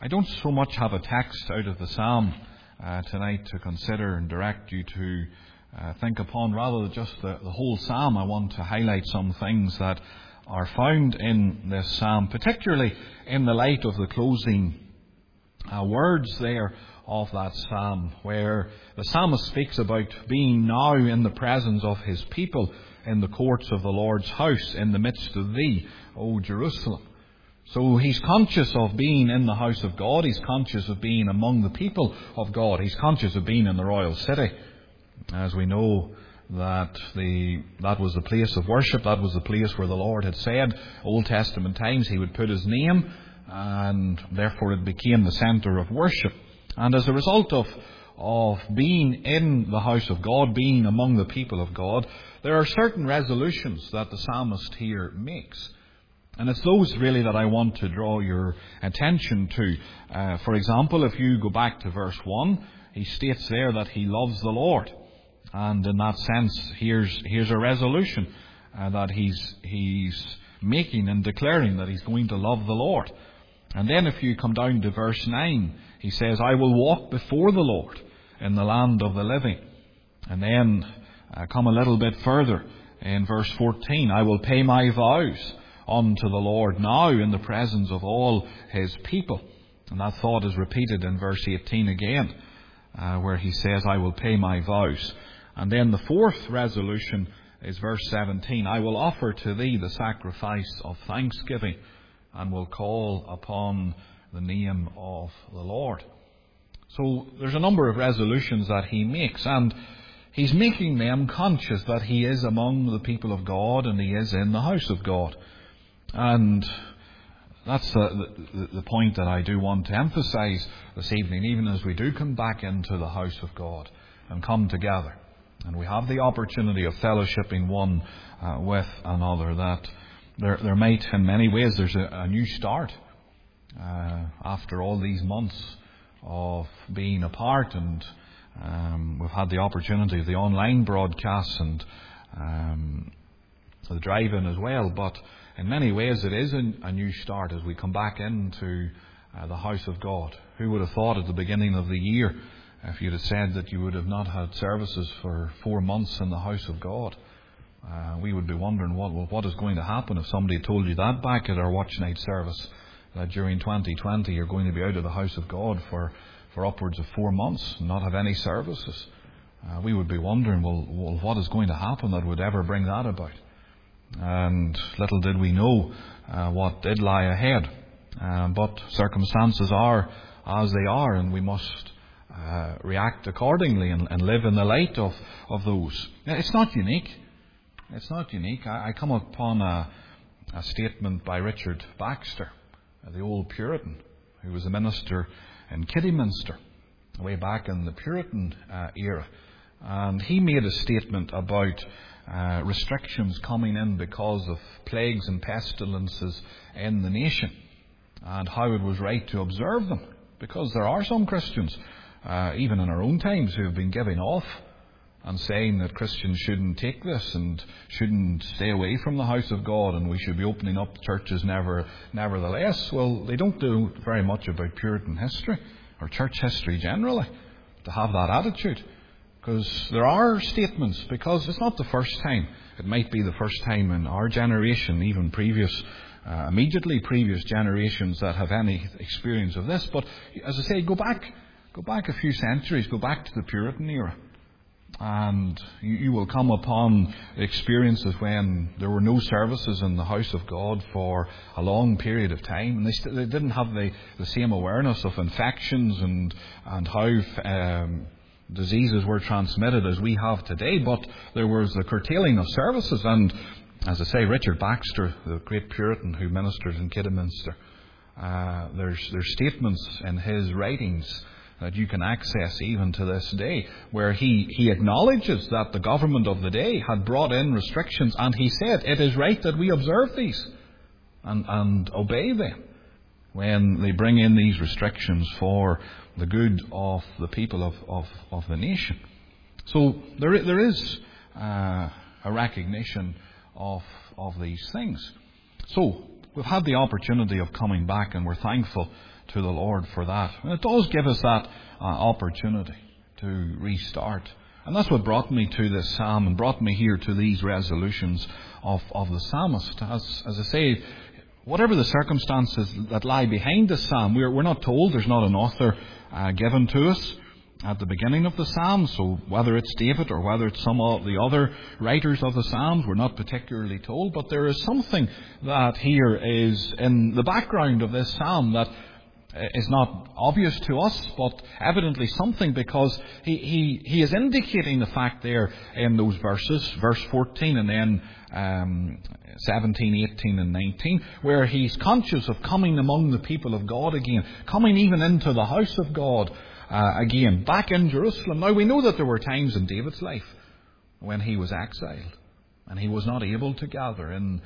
I don't so much have a text out of the psalm tonight to consider and direct you to think upon. Rather than just the whole psalm, I want to highlight some things that are found in this psalm, particularly in the light of the closing words there of that psalm, where the psalmist speaks about being now in the presence of his people in the courts of the Lord's house, in the midst of thee, O Jerusalem. So he's conscious of being in the house of God. He's conscious of being among the people of God. He's conscious of being in the royal city. As we know that was the place of worship. That was the place where the Lord had said, Old Testament times, he would put his name, and therefore it became the centre of worship. And as a result of being in the house of God, being among the people of God, there are certain resolutions that the psalmist here makes. And it's those really that I want to draw your attention to. For example, if you go back to verse 1, he states there that he loves the Lord. And in that sense, here's a resolution that he's making and declaring that he's going to love the Lord. And then if you come down to verse 9, he says, I will walk before the Lord in the land of the living. And then come a little bit further in verse 14, I will pay my vows unto the Lord now in the presence of all his people. And that thought is repeated in verse 18 again, where he says, I will pay my vows. And then the fourth resolution is verse 17, I will offer to thee the sacrifice of thanksgiving and will call upon the name of the Lord. So there's a number of resolutions that he makes, and he's making them conscious that he is among the people of God and he is in the house of God. And that's the point that I do want to emphasize this evening, even as we do come back into the house of God and come together. And we have the opportunity of fellowshipping one with another, that there might, in many ways, there's a new start after all these months of being apart. And we've had the opportunity of the online broadcasts and the drive-in as well. But in many ways, it is a new start as we come back into the house of God. Who would have thought at the beginning of the year, if you'd have said that you would have not had services for 4 months in the house of God? We would be wondering what is going to happen if somebody told you that back at our watch night service, that during 2020 you're going to be out of the house of God for upwards of 4 months and not have any services. We would be wondering, well, what is going to happen that would ever bring that about? And little did we know what did lie ahead. But circumstances are as they are, and we must react accordingly and live in the light of those. It's not unique. It's not unique. I come upon a statement by Richard Baxter, the old Puritan, who was a minister in Kidderminster way back in the Puritan era. And he made a statement about restrictions coming in because of plagues and pestilences in the nation, and how it was right to observe them, because there are some Christians, even in our own times, who have been giving off and saying that Christians shouldn't take this and shouldn't stay away from the house of God, and we should be opening up churches nevertheless. Well, they don't do very much about Puritan history or church history generally to have that attitude. Because there are statements, because it's not the first time. It might be the first time in our generation, even immediately previous generations that have any experience of this. But as I say, go back a few centuries, go back to the Puritan era, and you will come upon experiences when there were no services in the house of God for a long period of time, and they didn't have the same awareness of infections and how diseases were transmitted as we have today. But there was the curtailing of services, and as I say, Richard Baxter, the great Puritan who ministered in Kidderminster, there's statements in his writings that you can access even to this day, where he acknowledges that the government of the day had brought in restrictions, and he said it is right that we observe these and obey them when they bring in these restrictions for the good of the people of the nation. So there is a recognition of these things. So we've had the opportunity of coming back, and we're thankful to the Lord for that. And it does give us that opportunity to restart. And that's what brought me to this psalm and brought me here to these resolutions of the psalmist. As I say, whatever the circumstances that lie behind this psalm, we're not told. There's not an author given to us at the beginning of the psalm. So whether it's David or whether it's some of the other writers of the psalms, we're not particularly told. But there is something that here is in the background of this psalm that is not obvious to us, but evidently something, because he is indicating the fact there in those verses, verse 14 and then 17, 18 and 19, where he's conscious of coming among the people of God again, coming even into the house of God again, back in Jerusalem. Now we know that there were times in David's life when he was exiled and he was not able to gather in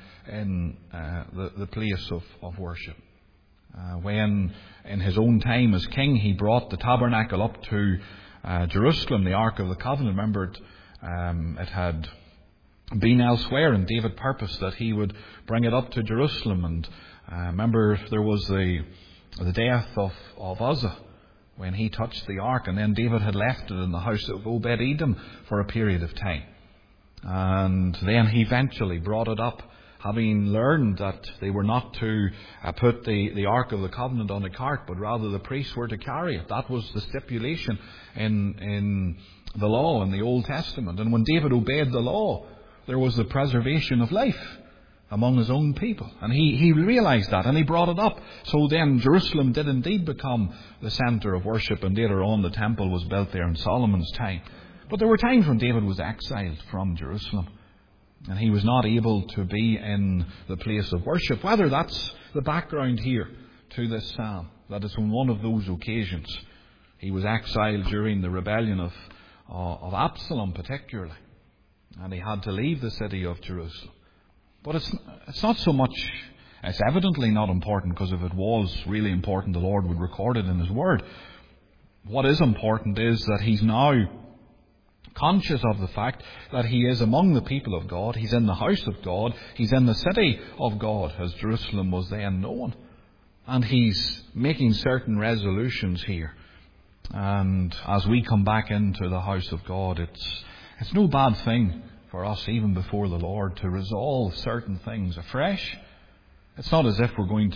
the place of worship. When in his own time as king he brought the tabernacle up to Jerusalem, the Ark of the Covenant. Remember, it had been elsewhere, and David purposed that he would bring it up to Jerusalem. And remember, there was the death of Uzzah when he touched the Ark, and then David had left it in the house of Obed-Edom for a period of time. And then he eventually brought it up, having learned that they were not to put the Ark of the Covenant on a cart, but rather the priests were to carry it. That was the stipulation in the law in the Old Testament. And when David obeyed the law, there was the preservation of life among his own people. And he realized that, and he brought it up. So then Jerusalem did indeed become the centre of worship, and later on the temple was built there in Solomon's time. But there were times when David was exiled from Jerusalem, and he was not able to be in the place of worship. Whether that's the background here to this psalm, that it's on one of those occasions. He was exiled during the rebellion of Absalom particularly, and he had to leave the city of Jerusalem. But it's not so much, it's evidently not important, because if it was really important, the Lord would record it in His Word. What is important is that he's now conscious of the fact that he is among the people of God. He's in the house of God. He's in the city of God, as Jerusalem was then known. And he's making certain resolutions here. And as we come back into the house of God, it's no bad thing for us, even before the Lord, to resolve certain things afresh. It's not as if we're going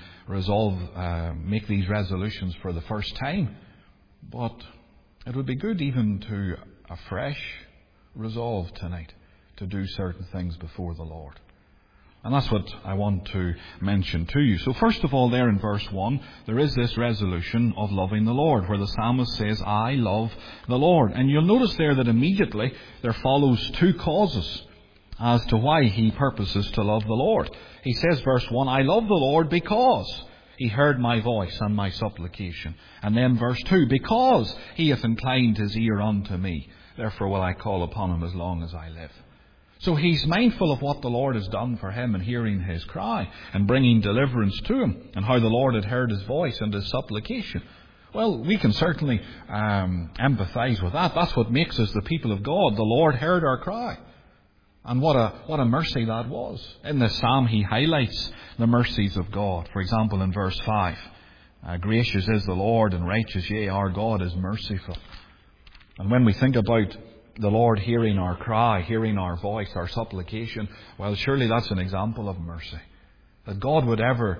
to make these resolutions for the first time. But it would be good even to afresh resolve tonight to do certain things before the Lord. And that's what I want to mention to you. So first of all, there in verse 1, there is this resolution of loving the Lord, where the psalmist says, I love the Lord. And you'll notice there that immediately there follows two causes as to why he purposes to love the Lord. He says, verse 1, I love the Lord because He heard my voice and my supplication. And then verse 2, because He hath inclined His ear unto me, therefore will I call upon Him as long as I live. So he's mindful of what the Lord has done for him in hearing his cry and bringing deliverance to him, and how the Lord had heard his voice and his supplication. Well, we can certainly empathise with that. That's what makes us the people of God. The Lord heard our cry. And what a mercy that was. In this psalm he highlights the mercies of God. For example, in verse 5, gracious is the Lord and righteous, yea, our God is merciful. And when we think about the Lord hearing our cry, hearing our voice, our supplication, well, surely that's an example of mercy. That God would ever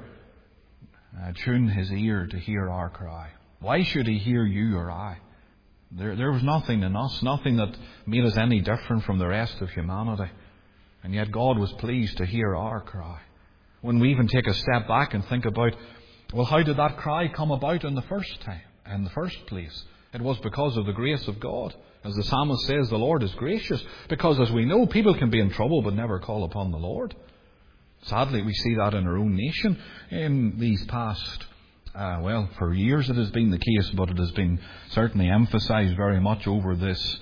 tune His ear to hear our cry. Why should He hear you or I? There was nothing in us, nothing that made us any different from the rest of humanity. And yet God was pleased to hear our cry. When we even take a step back and think about, well, how did that cry come about in the first place? It was because of the grace of God. As the psalmist says, the Lord is gracious. Because as we know, people can be in trouble but never call upon the Lord. Sadly, we see that in our own nation in these past, for years it has been the case, but it has been certainly emphasised very much over this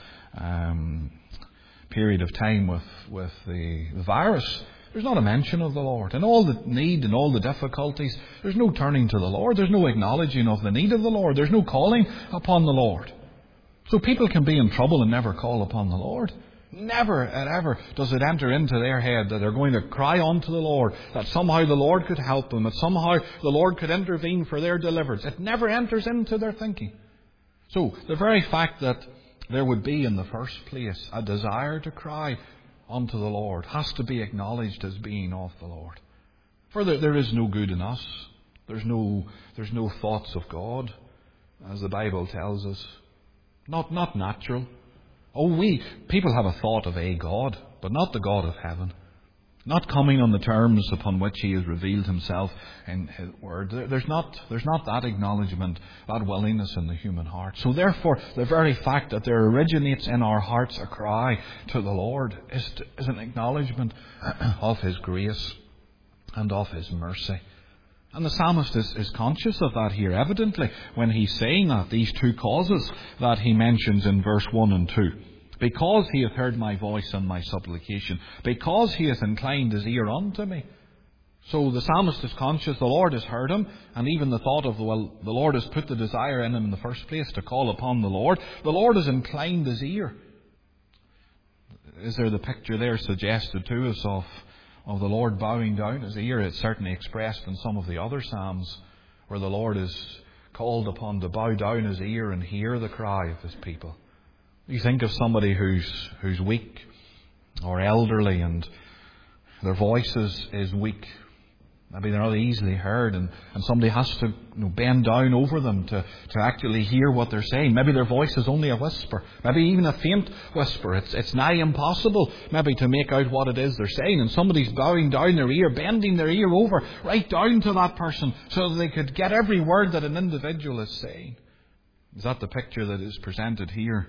period of time with the virus. There's not a mention of the Lord. In all the need and all the difficulties, there's no turning to the Lord. There's no acknowledging of the need of the Lord. There's no calling upon the Lord. So people can be in trouble and never call upon the Lord. Never and ever does it enter into their head that they're going to cry unto the Lord, that somehow the Lord could help them, that somehow the Lord could intervene for their deliverance. It never enters into their thinking. So the very fact that there would be in the first place a desire to cry unto the Lord has to be acknowledged as being of the Lord. For there is no good in us. There's no thoughts of God, as the Bible tells us. Not natural. People have a thought of a God, but not the God of heaven. Not coming on the terms upon which He has revealed Himself in His Word. There's not that acknowledgement, that willingness in the human heart. So therefore, the very fact that there originates in our hearts a cry to the Lord is an acknowledgement of His grace and of His mercy. And the psalmist is conscious of that here, evidently, when he's saying that, these two causes that he mentions in verse 1 and 2. Because He hath heard my voice and my supplication, because He hath inclined His ear unto me. So the psalmist is conscious the Lord has heard him, and even the thought of, the Lord has put the desire in him in the first place to call upon the Lord. The Lord has inclined His ear. Is there the picture there suggested to us of the Lord bowing down His ear? It's certainly expressed in some of the other psalms where the Lord is called upon to bow down His ear and hear the cry of His people. You think of somebody who's weak or elderly and their voice is weak. Maybe they're not easily heard, and somebody has to bend down over them to actually hear what they're saying. Maybe their voice is only a whisper, maybe even a faint whisper. It's nigh impossible maybe to make out what it is they're saying, and somebody's bowing down their ear, bending their ear over right down to that person so that they could get every word that an individual is saying. Is that the picture that is presented here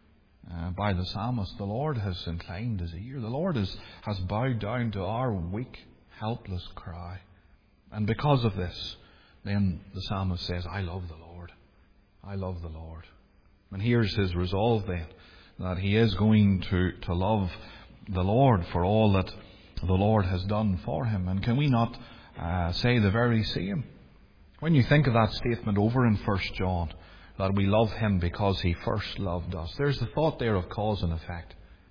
by the psalmist? The Lord has inclined His ear. The Lord has bowed down to our weak, helpless cry. And because of this, then the psalmist says, I love the Lord. I love the Lord. And here's his resolve then, that he is going to love the Lord for all that the Lord has done for him. And can we not say the very same? When you think of that statement over in 1 John, that we love Him because He first loved us, there's the thought there of cause and effect.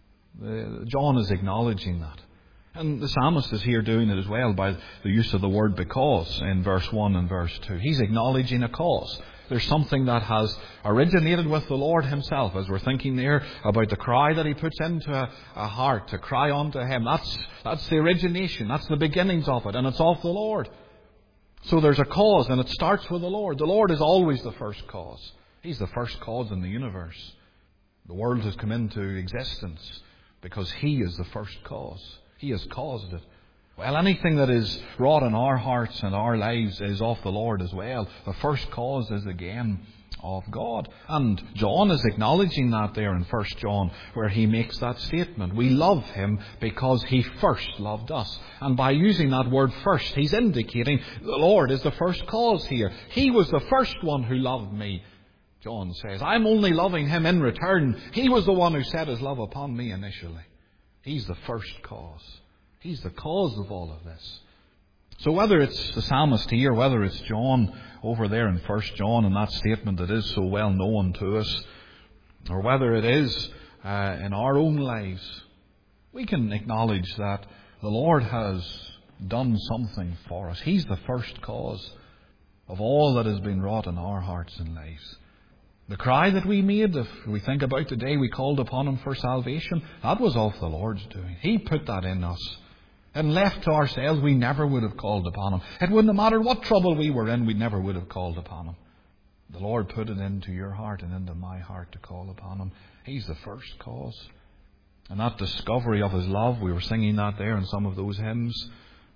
John is acknowledging that. And the psalmist is here doing it as well by the use of the word because in verse 1 and verse 2. He's acknowledging a cause. There's something that has originated with the Lord Himself, as we're thinking there about the cry that He puts into a heart to cry unto Him. That's the origination. That's the beginnings of it. And it's of the Lord. So there's a cause, and it starts with the Lord. The Lord is always the first cause. He's the first cause in the universe. The world has come into existence because He is the first cause. He has caused it. Well, anything that is wrought in our hearts and our lives is of the Lord as well. The first cause is again of God. And John is acknowledging that there in 1 John, where he makes that statement. We love Him because He first loved us. And by using that word first, he's indicating the Lord is the first cause here. He was the first one who loved me, John says. I'm only loving Him in return. He was the one who set His love upon me initially. He's the first cause. He's the cause of all of this. So whether it's the psalmist here, whether it's John over there in 1 John and that statement that is so well known to us, or whether it is in our own lives, we can acknowledge that the Lord has done something for us. He's the first cause of all that has been wrought in our hearts and lives. The cry that we made, if we think about the day we called upon Him for salvation, that was of the Lord's doing. He put that in us. And left to ourselves, we never would have called upon Him. It wouldn't have mattered what trouble we were in, we never would have called upon Him. The Lord put it into your heart and into my heart to call upon Him. He's the first cause. And that discovery of His love, we were singing that there in some of those hymns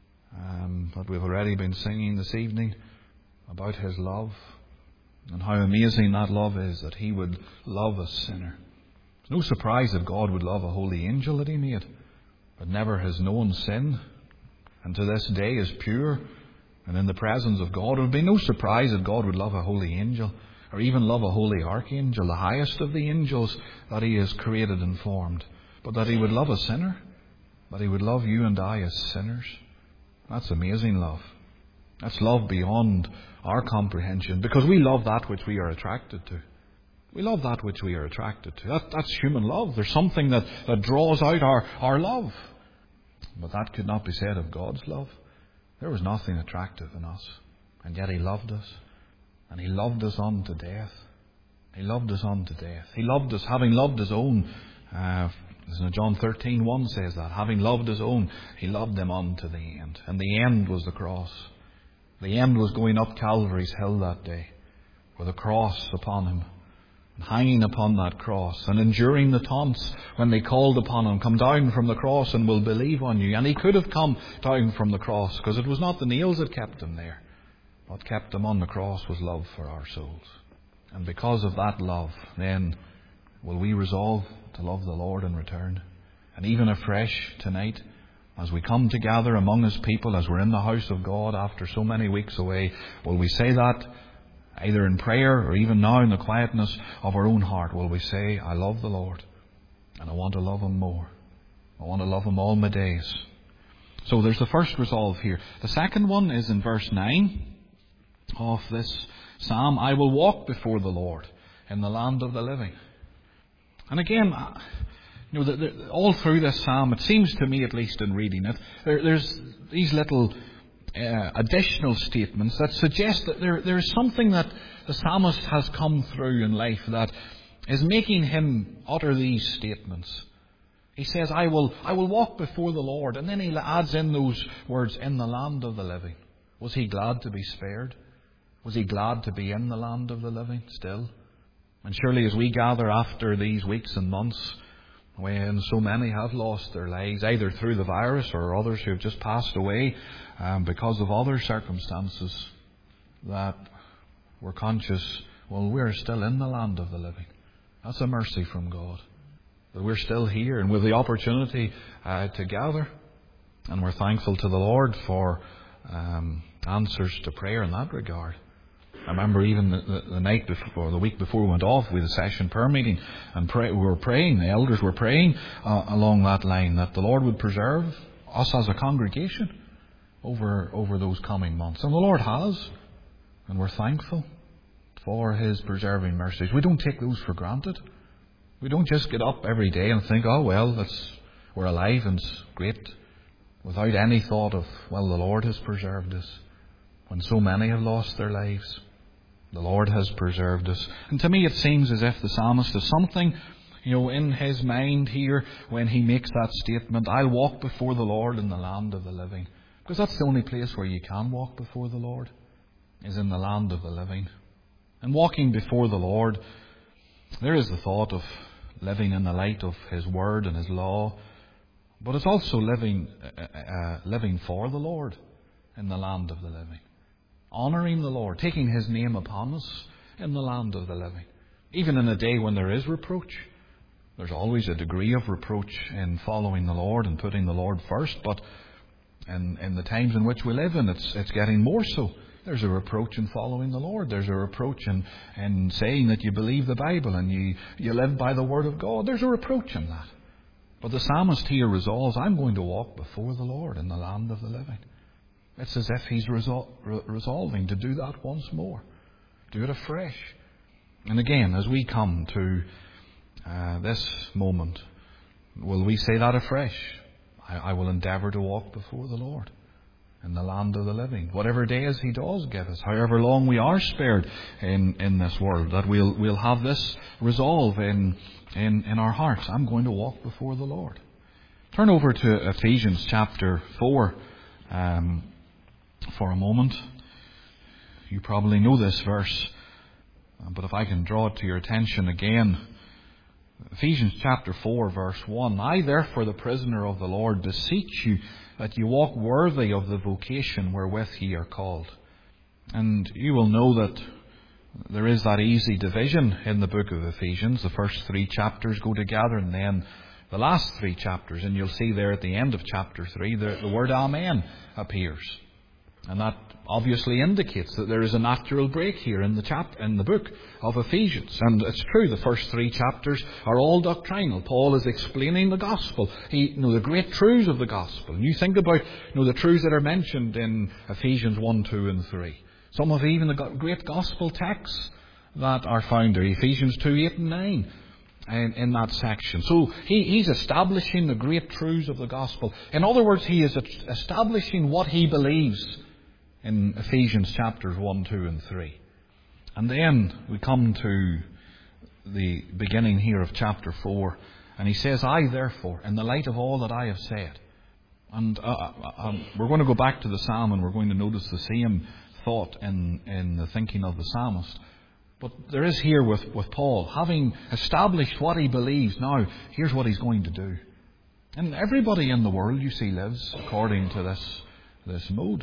that we've already been singing this evening about His love. And how amazing that love is, that He would love a sinner. It's no surprise that God would love a holy angel that He made, but never has known sin, and to this day is pure, and in the presence of God. It would be no surprise that God would love a holy angel, or even love a holy archangel, the highest of the angels that He has created and formed. But that He would love a sinner, that He would love you and I as sinners. That's amazing love. That's love beyond our comprehension, because we love that which we are attracted to. We love that which we are attracted to. That's human love. There's something that draws out our love. But that could not be said of God's love. There was nothing attractive in us. And yet He loved us. And He loved us unto death. He loved us unto death. He loved us, having loved His own. John 13:1 says that. Having loved His own, He loved them unto the end. And the end was the cross. The end was going up Calvary's hill that day, with a cross upon Him, and hanging upon that cross, and enduring the taunts when they called upon Him, "Come down from the cross and we'll believe on you." And He could have come down from the cross, because it was not the nails that kept Him there. What kept Him on the cross was love for our souls. And because of that love, then will we resolve to love the Lord in return. And even afresh tonight, as we come together among His people, as we're in the house of God after so many weeks away, will we say that either in prayer or even now in the quietness of our own heart? Will we say, I love the Lord and I want to love Him more. I want to love Him all my days. So there's the first resolve here. The second one is in verse 9 of this psalm. I will walk before the Lord in the land of the living. And again, all through this psalm, it seems to me, at least in reading it, there's these little additional statements that suggest that there is something that the psalmist has come through in life that is making him utter these statements. He says, I will walk before the Lord. And then he adds in those words, in the land of the living. Was he glad to be spared? Was he glad to be in the land of the living still? And surely as we gather after these weeks and months, when so many have lost their lives, either through the virus or others who have just passed away because of other circumstances, that we're conscious, well, we're still in the land of the living. That's a mercy from God, that we're still here and with the opportunity to gather. And we're thankful to the Lord for answers to prayer in that regard. I remember even the night before, the week before we went off, we had a session prayer meeting, and we were praying, the elders were praying along that line, that the Lord would preserve us as a congregation over those coming months. And the Lord has, and we're thankful for His preserving mercies. We don't take those for granted. We don't just get up every day and think, oh well, we're alive and it's great, without any thought of, well, the Lord has preserved us. When so many have lost their lives, the Lord has preserved us. And to me it seems as if the psalmist has something, in his mind here when he makes that statement, I'll walk before the Lord in the land of the living. Because that's the only place where you can walk before the Lord, is in the land of the living. And walking before the Lord, there is the thought of living in the light of His word and His law. But it's also living for the Lord in the land of the living. Honouring the Lord, taking His name upon us in the land of the living. Even in a day when there is reproach, there's always a degree of reproach in following the Lord and putting the Lord first. But in the times in which we live in, it's getting more so. There's a reproach in following the Lord. There's a reproach in saying that you believe the Bible and you live by the Word of God. There's a reproach in that. But the psalmist here resolves, I'm going to walk before the Lord in the land of the living. It's as if he's resolving to do that once more. Do it afresh. And again, as we come to this moment, will we say that afresh? I will endeavour to walk before the Lord in the land of the living. Whatever days He does give us, however long we are spared in this world, that we'll have this resolve in our hearts. I'm going to walk before the Lord. Turn over to Ephesians chapter 4 for a moment. You probably know this verse, but if I can draw it to your attention again. Ephesians chapter 4 verse 1. I therefore, the prisoner of the Lord, beseech you that you walk worthy of the vocation wherewith ye are called. And you will know that there is that easy division in the book of Ephesians. The first 3 chapters go together, and then the last 3 chapters. And you'll see there at the end of chapter 3, the word Amen appears. And that obviously indicates that there is a natural break here in the book of Ephesians. And it's true, the first 3 chapters are all doctrinal. Paul is explaining the gospel. The great truths of the gospel. And you think about the truths that are mentioned in Ephesians 1, 2 and 3. Some of even the great gospel texts that are found there. Ephesians 2, 8 and 9 in that section. So he's establishing the great truths of the gospel. In other words, he is establishing what he believes in Ephesians chapters 1, 2 and 3. And then we come to the beginning here of chapter 4. And he says, I therefore, in the light of all that I have said. And we're going to go back to the psalm and we're going to notice the same thought in the thinking of the psalmist. But there is here with Paul, having established what he believes, now here's what he's going to do. And everybody in the world, you see, lives according to this mode.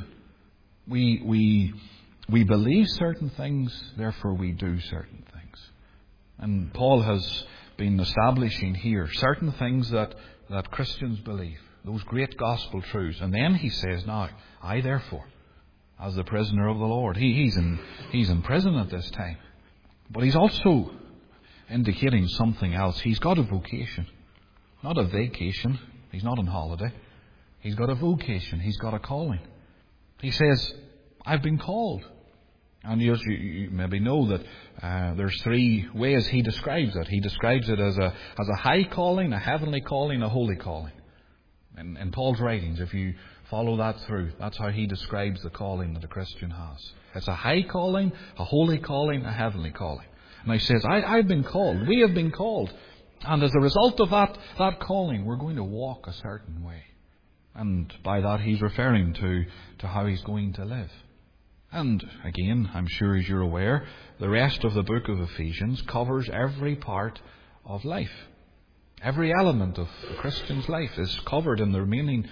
We believe certain things, therefore we do certain things. And Paul has been establishing here certain things that Christians believe, those great gospel truths. And then he says, now, I therefore, as the prisoner of the Lord, he's in prison at this time. But he's also indicating something else. He's got a vocation, not a vacation. He's not on holiday. He's got a vocation. He's got a calling. He says, I've been called. And you maybe know that there's three ways he describes it. He describes it as a high calling, a heavenly calling, a holy calling. In Paul's writings, if you follow that through, that's how he describes the calling that a Christian has. It's a high calling, a holy calling, a heavenly calling. And he says, I've been called. We have been called. And as a result of that calling, we're going to walk a certain way. And by that he's referring to how he's going to live. And again, I'm sure as you're aware, the rest of the book of Ephesians covers every part of life. Every element of a Christian's life is covered in the remaining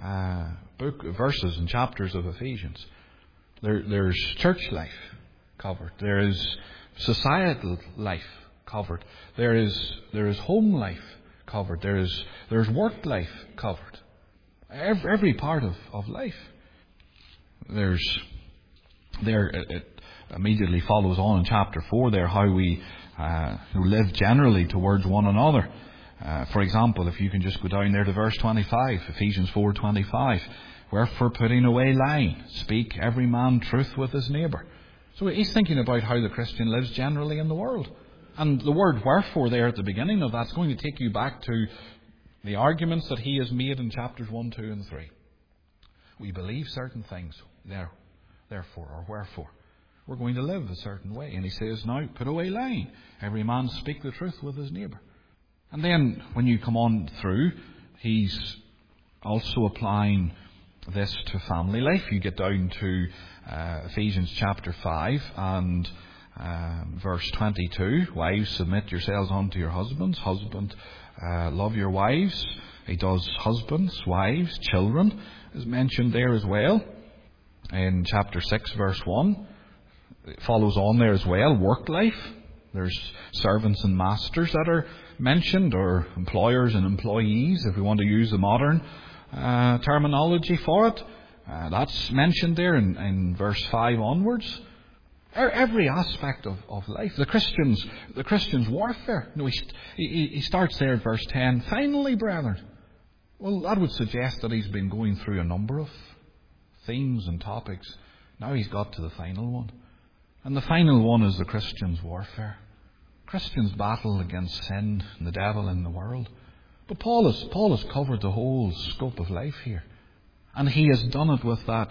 verses and chapters of Ephesians. There's church life covered. There is societal life covered. There is home life covered. There's work life covered. Every part of life. It immediately follows on in chapter 4 there how we live generally towards one another. For example, if you can just go down there to verse 25, Ephesians 4:25, wherefore putting away lying, speak every man truth with his neighbour. So he's thinking about how the Christian lives generally in the world. And the word wherefore there at the beginning of that's going to take you back to the arguments that he has made in chapters 1, 2 and 3. We believe certain things, therefore or wherefore. We're going to live a certain way. And he says, now put away lying. Every man speak the truth with his neighbour. And then when you come on through, he's also applying this to family life. You get down to Ephesians chapter 5 and verse 22. Wives, submit yourselves unto your husbands. Husband, love your wives. He does husbands, wives, children is mentioned there as well. In chapter 6 verse 1. It follows on there as well. Work life. There's servants and masters that are mentioned, or employers and employees, if we want to use the modern terminology for it. That's mentioned there in verse 5 onwards. Every aspect of life. The Christian's warfare. No, he starts there at verse 10. Finally, brethren. Well, that would suggest that he's been going through a number of themes and topics. Now he's got to the final one. And the final one is the Christian's warfare. Christians battle against sin and the devil in the world. But Paul has covered the whole scope of life here. And he has done it with that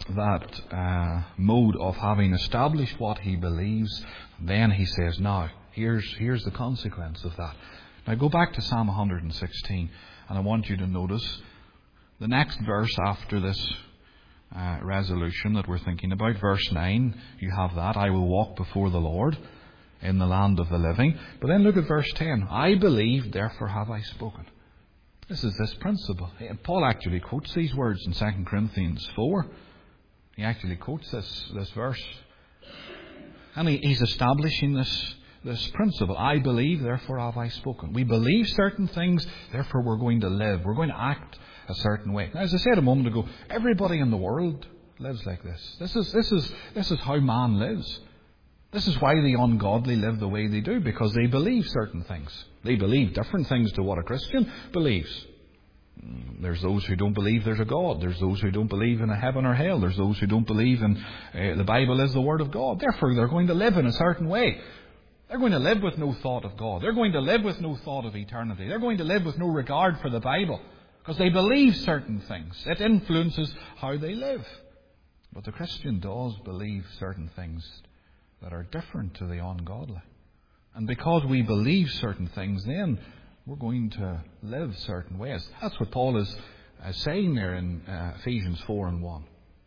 mode of having established what he believes. Then he says, now, here's the consequence of that. Now go back to Psalm 116, and I want you to notice the next verse after this resolution that we're thinking about. Verse 9, you have that. I will walk before the Lord in the land of the living. But then look at verse 10. I believe, therefore have I spoken. This is this principle. Paul actually quotes these words in 2 Corinthians 4. He actually quotes this verse. And he's establishing this principle. I believe, therefore have I spoken. We believe certain things, therefore we're going to live. We're going to act a certain way. Now, as I said a moment ago, everybody in the world lives like this. This is how man lives. This is why the ungodly live the way they do, because they believe certain things. They believe different things to what a Christian believes. There's those who don't believe there's a God. There's those who don't believe in a heaven or hell. There's those who don't believe in the Bible is the Word of God. Therefore, they're going to live in a certain way. They're going to live with no thought of God. They're going to live with no thought of eternity. They're going to live with no regard for the Bible because they believe certain things. It influences how they live. But the Christian does believe certain things that are different to the ungodly. And because we believe certain things, then we're going to live certain ways. That's what Paul is saying there in Ephesians 4:1.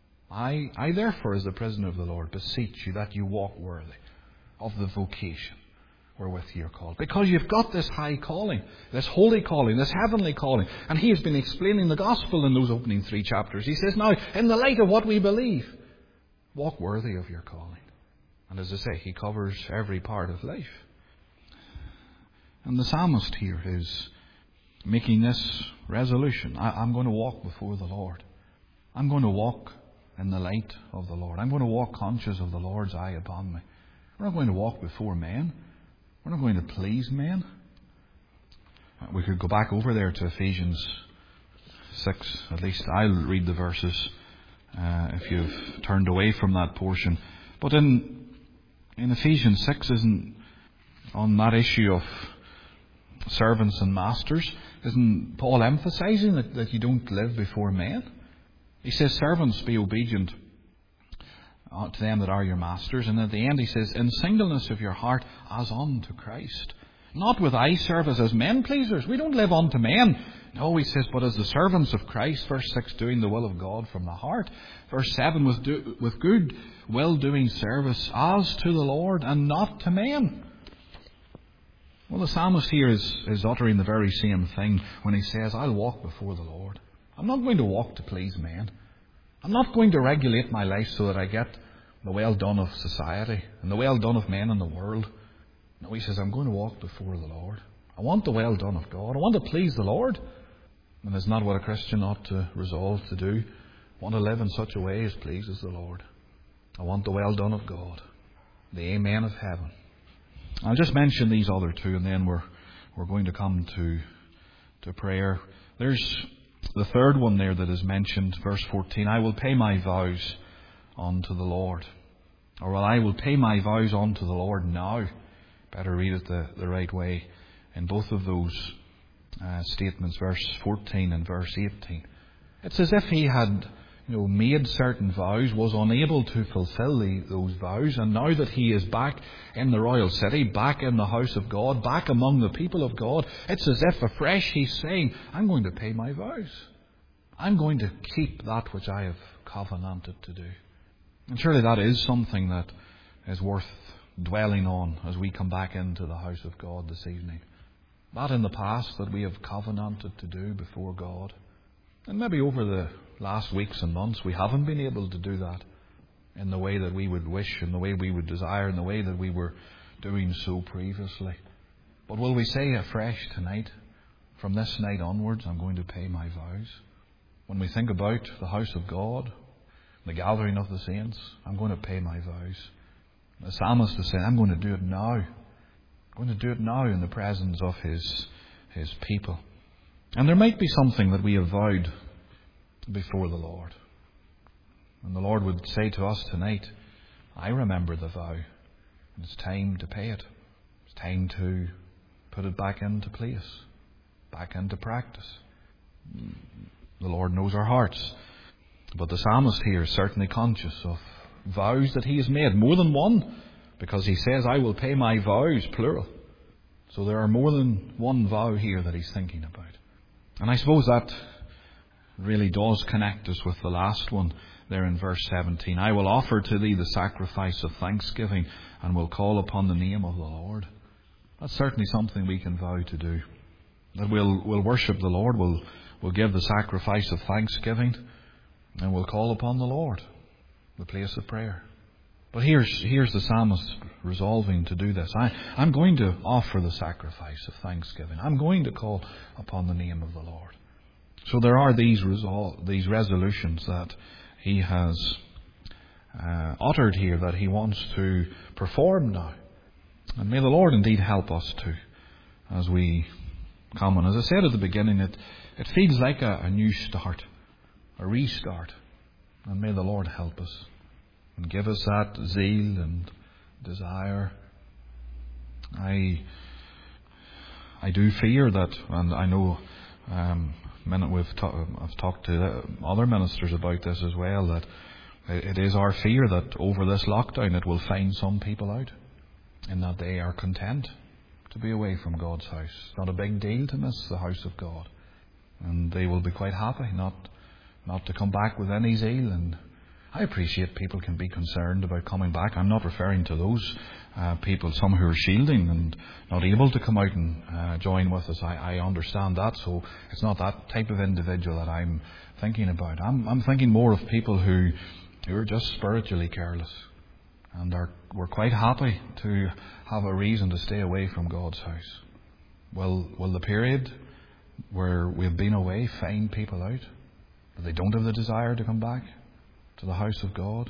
I therefore, as the prisoner of the Lord, beseech you that you walk worthy of the vocation wherewith you are called. Because you've got this high calling, this holy calling, this heavenly calling. And he has been explaining the gospel in those opening 3 chapters. He says, now, in the light of what we believe, walk worthy of your calling. And as I say, he covers every part of life. And the psalmist here is making this resolution. I'm going to walk before the Lord. I'm going to walk in the light of the Lord. I'm going to walk conscious of the Lord's eye upon me. We're not going to walk before men. We're not going to please men. We could go back over there to Ephesians 6. At least I'll read the verses if you've turned away from that portion. But in Ephesians 6 isn't on that issue of servants and masters. Isn't Paul emphasizing that you don't live before men? He says, servants, be obedient to them that are your masters. And at the end he says, in singleness of your heart as unto Christ. Not with eye service as men pleasers. We don't live unto men. No, he says, but as the servants of Christ. Verse 6, doing the will of God from the heart. Verse 7, with good will doing service as to the Lord and not to men. Well, the psalmist here is uttering the very same thing when he says, I'll walk before the Lord. I'm not going to walk to please men. I'm not going to regulate my life so that I get the well done of society and the well done of men in the world. No, he says, I'm going to walk before the Lord. I want the well done of God. I want to please the Lord. And it's not what a Christian ought to resolve to do. I want to live in such a way as pleases the Lord. I want the well done of God. The amen of heaven. I'll just mention these other two and then we're going to come to prayer. There's the third one there that is mentioned, verse 14. I will pay my vows unto the Lord. Or well, I will pay my vows unto the Lord now. Better read it the right way in both of those statements, verse 14 and verse 18. It's as if he had made certain vows, was unable to fulfill those vows, and now that he is back in the royal city, back in the house of God, back among the people of God, it's as if afresh he's saying, I'm going to pay my vows. I'm going to keep that which I have covenanted to do. And surely that is something that is worth dwelling on as we come back into the house of God this evening. That in the past that we have covenanted to do before God. And maybe over the last weeks and months we haven't been able to do that in the way that we would wish, in the way we would desire, in the way that we were doing so previously. But will we say afresh tonight, from this night onwards, I'm going to pay my vows? When we think about the house of God, the gathering of the saints, I'm going to pay my vows. The psalmist is saying, I'm going to do it now. I'm going to do it now in the presence of his people. And there might be something that we have vowed before the Lord. And the Lord would say to us tonight, I remember the vow. And it's time to pay it. It's time to put it back into place, back into practice. The Lord knows our hearts. But the psalmist here is certainly conscious of vows that he has made, more than one, because he says, I will pay my vows, plural. So there are more than one vow here that he's thinking about. And I suppose that really does connect us with the last one there in verse 17. I will offer to thee the sacrifice of thanksgiving and will call upon the name of the Lord. That's certainly something we can vow to do. That we'll worship the Lord, we'll give the sacrifice of thanksgiving, and we'll call upon the Lord, the place of prayer. But here's the psalmist resolving to do this. I'm going to offer the sacrifice of thanksgiving. I'm going to call upon the name of the Lord. So there are these resolutions that he has uttered here that he wants to perform now. And may the Lord indeed help us to, as we common. As I said at the beginning, it feels like a new start, a restart. And may the Lord help us and give us that zeal and desire. I do fear that, and I know I've talked to other ministers about this as well, that it is our fear that over this lockdown it will find some people out, in that they are content to be away from God's house. It's not a big deal to miss the house of God, and they will be quite happy not to come back with any zeal. And I appreciate people can be concerned about coming back. I'm not referring to those people, some who are shielding and not able to come out and join with us. I understand that, so it's not that type of individual that I'm thinking about. I'm thinking more of people who are just spiritually careless and we're quite happy to have a reason to stay away from God's house. Will the period where we've been away find people out, but they don't have the desire to come back to the house of God?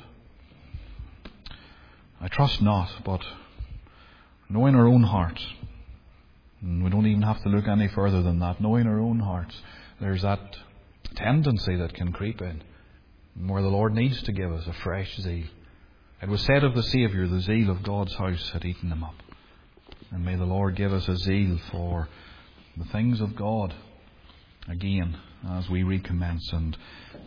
I trust not, but knowing our own hearts, and we don't even have to look any further than that, knowing our own hearts, there's that tendency that can creep in, where the Lord needs to give us a fresh zeal. It was said of the Saviour, the zeal of God's house had eaten him up. And may the Lord give us a zeal for the things of God again as we recommence. And